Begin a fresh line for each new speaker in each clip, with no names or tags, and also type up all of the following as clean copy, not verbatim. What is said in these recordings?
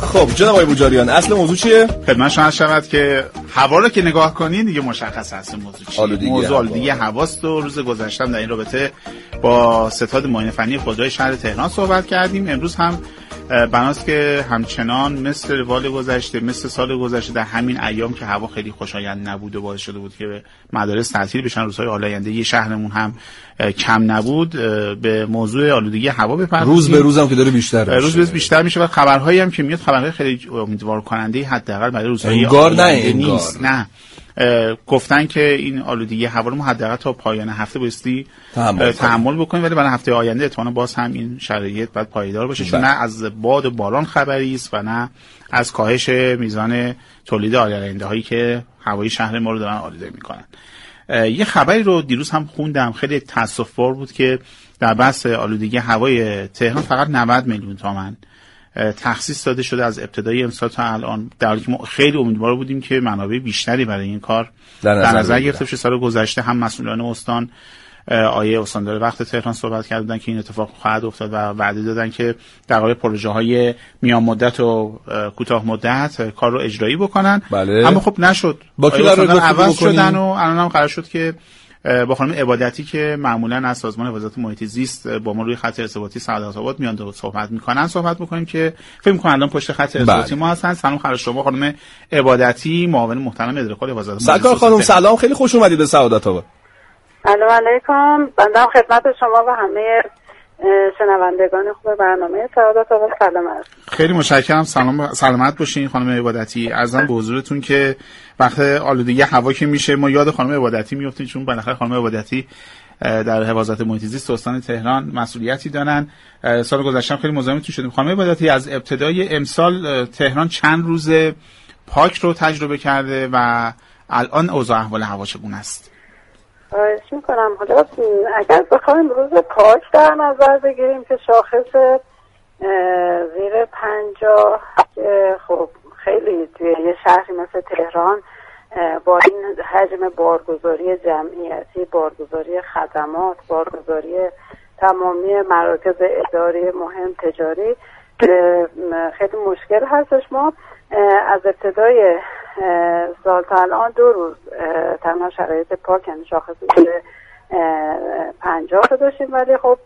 خب جناب آقای بوجاریان، اصل موضوع چیه؟
خدمت شما شود که هوا رو که نگاه کنین دیگه مشخص هست موضوع چیه. موضوع آلودگی هواست و روز گذشته در این رابطه با ستاد معاینه فنی خودروی شهر تهران صحبت کردیم. امروز هم بناست که همچنان مثل روال گذشته، مثل سال گذشته، در همین ایام که هوا خیلی خوشایند نبود و باعث شده بود که مدارس تعطیل بشن، روزهای آلاینده شهرمون هم کم نبود، به موضوع آلودگی هوا بپردازیم.
روز به روز هم که داره بیشتر میشه.
روز به روز بیشتر میشه و خبرهایی هم که میاد خبرهای خیلی امیدوار کننده حداقل برای روزهای
آینده
نیست. نه گفتن که این آلودگی هوا رو ما حداقل تا پایان هفته بایستی تحمل بکنیم، ولی برای هفته آینده احتمالاً باز هم این شرایط باید پایدار باشه، چون نه از باد و باران خبری است و نه از کاهش میزان تولید آلاینده هایی که هوای شهر ما رو دارن آلوده میکنن. یه خبری رو دیروز هم خوندم، خیلی تأسف‌بار بود که در بحث آلودگی هوای تهران فقط 90 میلیون تومان تخصیص داده شده از ابتدای امسال تا الان، در حالی که ما خیلی امیدوار بودیم که منابع بیشتری برای این کار در نظر گرفته بشه. سال گذشته هم مسئولان استان، آیه استاندار وقت تهران صحبت کردن که این اتفاق خواهد افتاد و وعده دادن که در قالب پروژه‌های میان مدت و کوتاه مدت کار رو اجرایی بکنن.
بله.
اما خب نشد.
با کی قرار
عوض شدن و الان هم قرار شد که با خانم عبادتی که معمولا از سازمان حفاظت محیط زیست با ما روی خط ارتباطی سعادت آباد میان و صحبت میکنیم که فکر می‌کنم الان پشت خط ارتباطی ما هستن. سلام خیر شما خانم عبادتی، معاون محترم اداره کل حفاظت محیط
زیست. خانم سلام، خیلی خوش اومدید به سعادت آباد.
سلام علیکم، بنده خدمت شما و همه شنوندگان خوب برنامه سعادت آباد سلام عرض.
خیلی متشکرم، سلامت باشین خانم عبادتی. عرضم به حضورتون که وقت آلودگی هوا که میشه ما یاد خانم عبادتی میافتیم، چون بالاخره خانم عبادتی در حفاظت محیط زیست استان تهران مسئولیتی دارن. سال گذشته خیلی مزاحمتون شدیم. خانم عبادتی، از ابتدای امسال تهران چند روز پاک رو تجربه کرده و الان اوضاع احوال هوا چگونه است؟
خواهش میکنم. حالا اگر بخوایم روز پاک در نظر بگیریم که شاخص زیر 50 خب خیلی توی یه شهری مثل تهران با این حجم بارگذاری جمعیتی، بارگذاری خدمات، بارگذاری تمامی مراکز اداری مهم تجاری خیلی مشکل هستش. ما از ابتدای سال تا الان 2 روز تنها شرایط پاک، یعنی شاخص زیر 50 داشتیم، ولی خب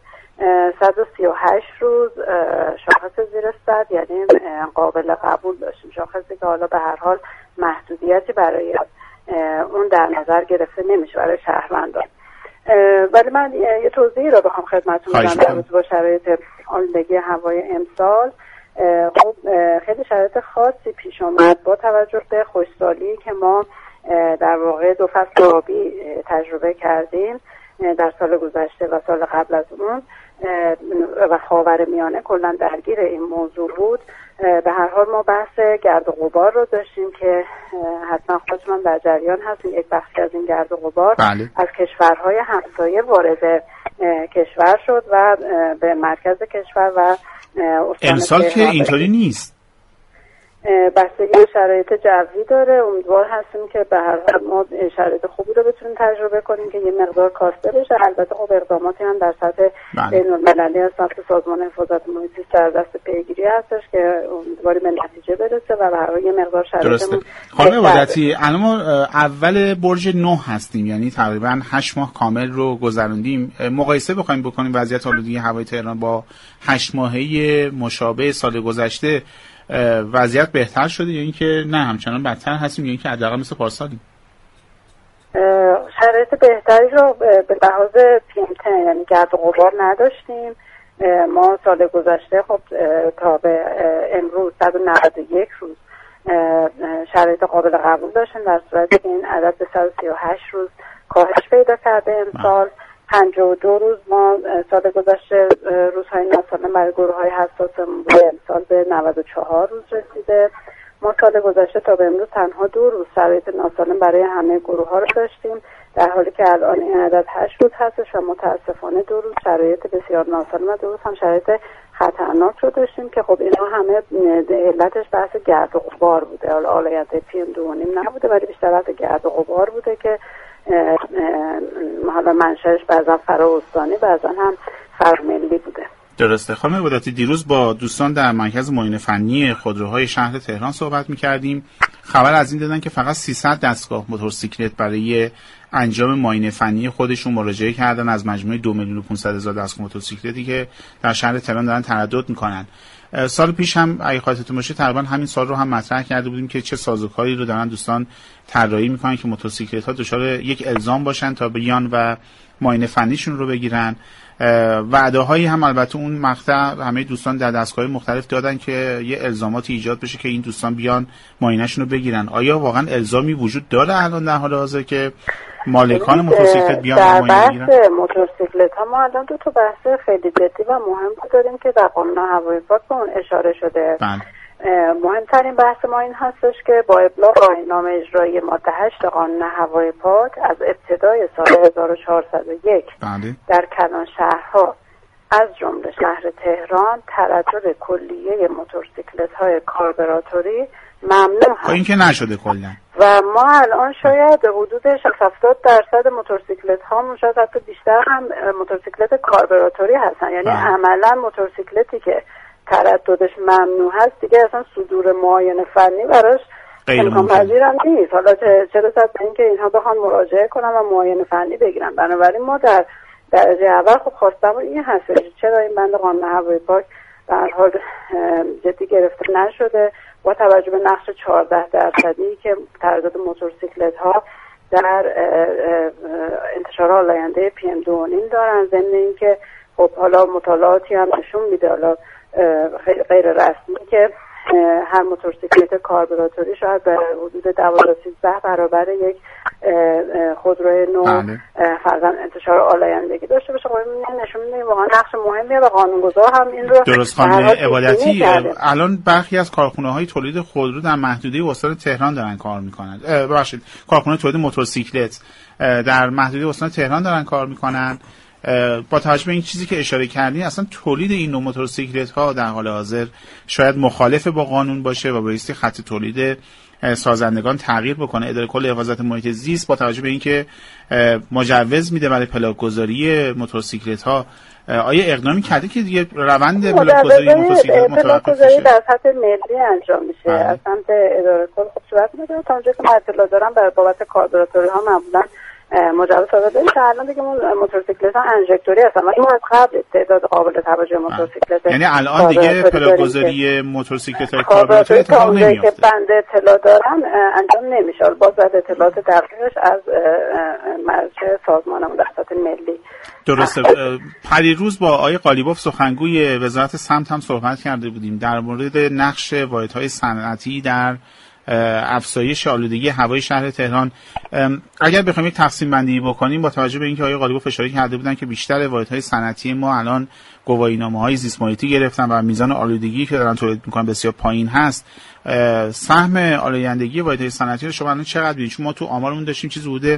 138 روز شاخص زیر 100 یعنی قابل قبول داشتیم، شاخصی که حالا به هر حال محدودیتی برای اون در نظر گرفته نمیشه برای شهروندان. ولی من یه توضیحی رو بخوام خدمتتون بدم در رابطه با شرایط آلودگی هوای امسال. خب خیلی شرایط خاصی پیش اومد با توجه به خشکسالی که ما در واقع 2 فصل آبی تجربه کردیم در سال گذشته و سال قبل از اون و خاورمیانه کلا درگیر این موضوع بود. به هر حال ما بحث گرد و غبار رو داشتیم که حتما خودتون در جریان هستین. یک بخشی از این گرد و غبار از کشورهای همسایه وارد کشور شد و به مرکز کشور و
امسال که اینطوری نیست.
بستگی به شرایط جوی داره. امیدوار هستیم که به هر حال ما شرایط خوبی رو بتونیم تجربه کنیم که یه مقدار کاسته بشه. البته خب اقداماتی هم در سطح بین‌المللی از سمت سازمان حفاظت محیط زیست در دست پیگیری هستش که امیدواریم به نتیجه برسه و به هر حال یه مقدار شرایطمون.
خانم عبادتی، الان ما اول برج 9 هستیم، یعنی تقریبا 8 ماه کامل رو گذروندیم. مقایسه بخوایم بکنیم وضعیت آلودگی هوای تهران با 8 ماهه مشابه سال گذشته، وضعیت بهتر شده یا اینکه نه همچنان بدتر هستیم یا اینکه حداقل مثل پارسالیم؟
شرایط بهتری رو به لحاظ PM10 یعنی گرد و غبار نداشتیم. ما سال گذشته خب تا به امروز 191 روز شرایط قابل قبول داشتیم، در صورتی که این عدد به 138 روز کاهش پیدا کرده. امسال 52 روز ما سال گذشته روزهای ناسالم برای گروه‌های حساسمون بوده، امسال به 94 روز رسیده. ما سال گذشته تا به امروز تنها 2 روز شرایط ناسالم برای همه گروه‌ها رو داشتیم، در حالی که الان این عدد 8 روز هستش و متاسفانه 2 روز شرایط بسیار ناسالم و 2 روز هم شرایط خطرناک رو داشتیم که خب اینا همه علتش بحث گرد و غبار بوده. حالا آلاینده PM2.5 نبوده ولی بیشتر بحث گرد و غبار بوده که حالا منشأش بعضا فرااستانی بعضا هم فراملی بوده.
درسته. خانم عبادتی، دیروز با دوستان در مرکز معاینه فنی خودروهای شهر تهران صحبت می‌کردیم. خبر از این دادن که فقط 300 دستگاه موتورسیکلت برای انجام معاینه فنی خودشون مراجعه کردن از مجموعه 2,500,000 دستگاه موتورسیکلتی که در شهر تهران دارن تردد میکنن. سال پیش هم اگه خاطرتون باشه تقریبا همین سال رو هم مطرح کرده بودیم که چه سازوکاری رو دارن دوستان طراحی میکنن که موتورسیکلت ها دچار یک الزام باشن تا بیان و معاینه فنیشون رو بگیرن. وعده‌هایی هم البته اون مقطع همه دوستان در دستگاه مختلف دادن که یه الزاماتی ایجاد بشه که این دوستان بیان معاینه‌شون رو بگیرن. آیا واقعا الزامی وجود داره الان در حال حاضر که مالکان موتورسیکلت بیان معاینه بگیرن؟
در بحث موتورسیکلت ها ما الان دو تا بحث خیلی جدی و مهم داریم که در قانون هوایی پاک به اون اشاره شده. مهمترین بحث ما این هستش که با ابلاغ آیین‌نامه اجرایی ماده 8 قانون هوایی پاک از ابتدای سال 1401 در کلان شهرها از جمله شهر تهران تردد کلیه موتورسیکلت های کاربراتوری ممنوع هست.
این که نشده کلا.
و ما الان شاید حدود 60-70% موتورسیکلت ها شاید حتی بیشتر هم موتورسیکلت کاربراتوری هستن. یعنی عملا موتورسیکلتی که ترددش ممنوع هست دیگه اصلا صدور معاینه فنی براش امکان پذیر هم نیست. حالا چه رسد به اینکه اینها بخوان مراجعه کنن و معاینه فنی بگیرن. بنابراین ما در درجه اول خب خواستم این هستش چرا این بند قانون هوایی پاک در حال جدی گرفته نشده با توجه به نقش 14% که تردد موتورسیکلت ها در انتشار آلاینده PM2.5 دارن. ضمن اینکه خب حالا مطالعاتی هم نشون میده حالا غیر رسمی که هر موتورسیکلت کاربراتوری شاید به حدود 12-13 برابر یک خودروی نو فرضاً انتشار آلایندگی داشته باشه. خب این نشون میده واقعا نقش مهمیه و قانونگذار هم این رو
درست. خانم عبادتی، الان برخی از کارخانه‌های تولید خودرو در محدوده استان تهران دارن کار میکنن. ببخشید، کارخانه تولید موتورسیکلت در محدوده استان تهران دارن کار میکنن. با توجه به این چیزی که اشاره کردین اصلا تولید این نوع موتورسیکلت ها در حال حاضر شاید مخالف با قانون باشه و بایستی خط تولید سازندگان تغییر بکنه. اداره کل حفاظت محیط زیست با توجه به اینکه مجوز میده برای پلاک گذاری موتورسیکلت ها، آیا اقدامی کرده که دیگه روند پلاک گذاری موتورسیکلت متوقف بشه؟
در سطح ملی انجام میشه از سمت اداره کل. خب صورت میگیره تا اونجایی که من اطلاع دارم بر بابت کاربراتوری ها معمولا مجوز داده میشه. الان دیگه موتورسیکلت ها انژکتوری هستن ولی ما از قبل تعداد قابل توجه موتورسیکلت
یعنی الان دیگه پلاک‌گذاری موتورسیکلت های کاربراتوری اتفاق نمیفته.
که بنده اطلاع دارم انجام نمیشه. باز اطلاعات دقیقش از مرجع سازمان مدرسات ملی.
درسته. پریروز با آقای قالیباف سخنگوی وزارت سمت هم صحبت کرده بودیم در مورد نقش واحدهای صنعتی در افزایش آلودگی هوای شهر تهران. اگر بخوایم یک تقسیم بندی بکنیم با توجه به اینکه آقای قالیباف اشاره کرده بودن که بیشتر واحدهای صنعتی ما الان گواهینامه‌های زیست محیطی گرفتن و میزان آلودگی که دارن تولید میکنن بسیار پایین هست، سهم آلایندگی واحدهای صنعتی رو شما الان چقدر می‌بینید؟ چون ما تو آمارمون داشتیم چیزی حدود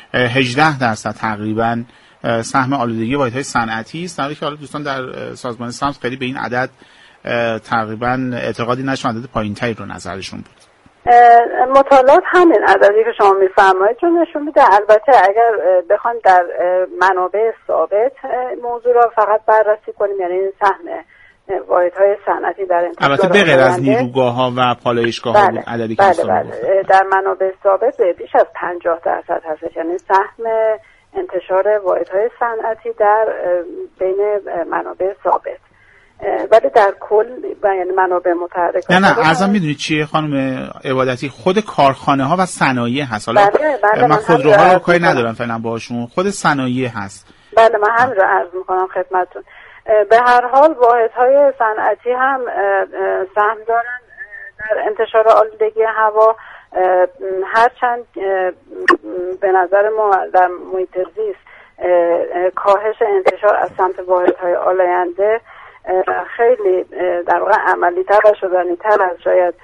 18% تقریبا سهم آلودگی واحدهای صنعتی است، در حالی که حالا دوستان در سازمان سمت خیلی به این عدد تقریبا اعتقادی نشون، عدد پایین‌تری رو نظرشون بود.
مطالعات همین عددی که شما میفرمایید چون نشون میده. البته اگر بخوایم در منابع ثابت موضوع را فقط بررسی کنیم، یعنی سهم واحدهای صنعتی در انتشار
البته به غیر از نیروگاه‌ها و پالایشگاه‌ها بود عددی که
در منابع ثابت بیش از 50% هست، یعنی سهم انتشار واحدهای صنعتی در بین منابع ثابت. ولی در کل یعنی منابع متحرک
نه ازم میدونید چیه خانم عبادتی؟ خود کارخانه ها و صنایع هست. حالا من خودروها رو کاری ندارم فعلا باشون، خود صنایع هست.
بله من همین رو عرض میکنم خدمتتون. به هر حال واحدهای صنعتی هم سهم دارن در انتشار آلودگی هوا، هرچند به نظر ما در محیط زیست کاهش انتشار از سمت واحدهای آلاینده خیلی در واقع عملی تر و شدنی تر از شاید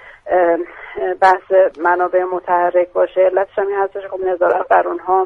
بحث منابع متحرک باشه. علتش همین هستش خب نظارت بر اونها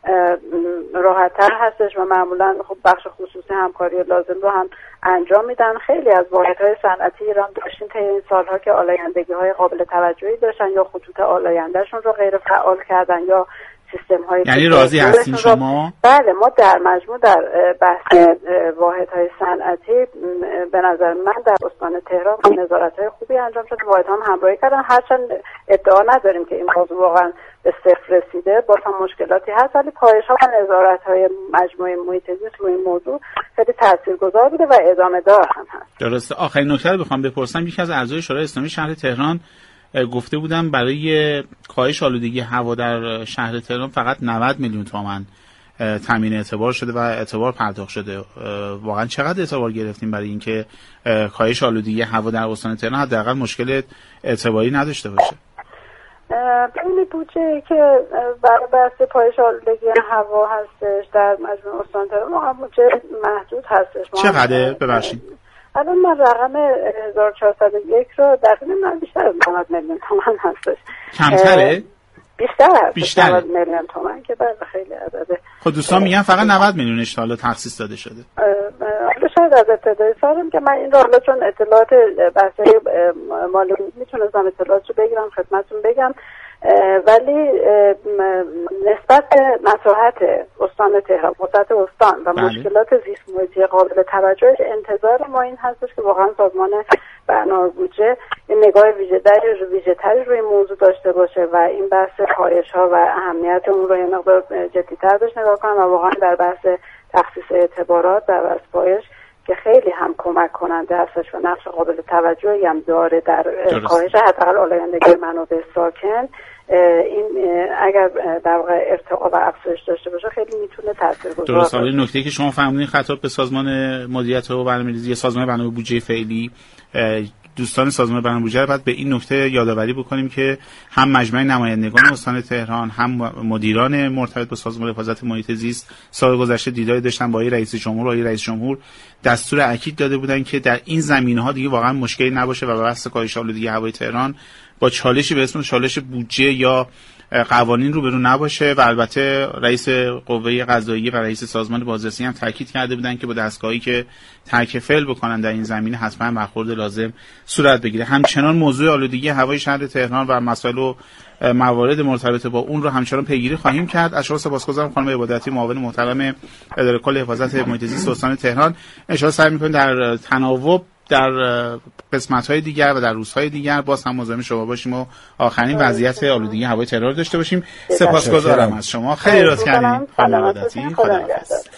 راحت تر هستش و معمولا خب بخش خصوصی همکاری لازم رو هم انجام میدن. خیلی از واحدهای صنعتی ایران داشتیم طی این سالها که آلایندگی های قابل توجهی داشتن یا خطوط آلایندهشون رو غیر فعال کردن یا سیستم های
یعنی راضی هستین شما؟
بله، ما در مجموع در بحث واحدهای صنعتی به نظر من در استان تهران نظارت‌های خوبی انجام شده، واحدها هم همراهی کردن، هرچند ادعا نداریم که این موضوع واقعا به صفر رسیده، باز هم مشکلاتی هست، ولی پایش‌ها و نظارت‌های مجموعه محیط زیست روی این موضوع خیلی تاثیرگذار بوده و ادامه دار هم هست.
درسته. آخرین نکته رو بخوام بپرسم، یکی از اعضای شورای اسلامی شهر تهران گفته بودم برای کاهش آلودگی هوا در شهر تهران فقط 90 میلیون تومان تامین اعتبار شده و اعتبار پرداخت شده. واقعا چقدر اعتبار گرفتیم برای اینکه کاهش آلودگی هوا در استان تهران حداقل مشکل اعتباری نداشته باشه؟
ببینید بودجه که برای بحث کاهش آلودگی هوا هستش در مجموع استان تهران بودجه محدود هستش.
چقدره؟ ببخشید.
الان من رقم 1401 رو دقیقاً من بیشتر از 90 میلیون تومان هستش.
کمتره؟
بیشتر 90 میلیون تومان که بله خیلی عدده.
خب دوستان میگن فقط 90 میلیونش تا حالا تخصیص داده شده.
حالا شاید از ابتدای سالم که من این رو حالا چون اطلاعات بحثی مالی میتونستم اطلاعات رو بگیرم خدمتتون بگم، ولی نسبت به مساحت استان تهران، وسعت استان و مشکلات زیست محیطی قابل توجه، انتظار ما این هستش که واقعا سازمان برنامه بودجه نگاه ویژه‌تری روی موضوع داشته باشه و این بحث کاهش‌ها و اهمیت اون رو یه مقدار جدی‌تر بهش نگاه کنن و واقعا در بحث تخصیص اعتبارات در بحث پایش که خیلی هم کمک کننده هستش و نقش قابل توجهی هم داره در کاهش حداقل آلایندگی منابع ساکن، این اگر در واقع ارتقا و افزایش داشته باشه خیلی میتونه تاثیرگذار باشه.
درسته. نکته که شما فرمودین خطاب به سازمان مدیریت و برنامه‌ریزی، سازمان برنامه بودجه فعلی، دوستان سازمان برنامه بودجه رو باید به این نکته یادآوری بکنیم که هم مجمع نمایندگان استان تهران هم مدیران مرتبط با سازمان حفاظت محیط زیست سال گذشته دیداری داشتن با رئیس جمهور و رئیس جمهور دستور اکید داده بودن که در این زمینه‌ها دیگه واقعا مشکلی نباشه و بحث کاهش آلودگی هوای تهران با چالشی به اسم چالش بودجه یا قوانین روبرو نباشه. و البته رئیس قوه قضاییه و رئیس سازمان بازرسی هم تاکید کرده بودن که با دستگاهی که ترک فعل بکنن در این زمینه حتما برخورد لازم صورت بگیره. همچنان موضوع آلودگی هوای شهر تهران و مسائل و موارد مرتبط با اون رو همچنان پیگیری خواهیم کرد. از شما سپاسگزارم خانم عبادتی، معاون محترم اداره کل حفاظت محیط زیست استان تهران. ان شاء الله سعی می‌کنیم در تناوب در قسمت‌های دیگر و در روزهای دیگر باز هم مزاحم شما باشیم و آخرین وضعیت آلودگی هوای تهران رو داشته باشیم. سپاسگزارم از شما. خیلی لطف کردین خانم عبادتی. خدا حافظ.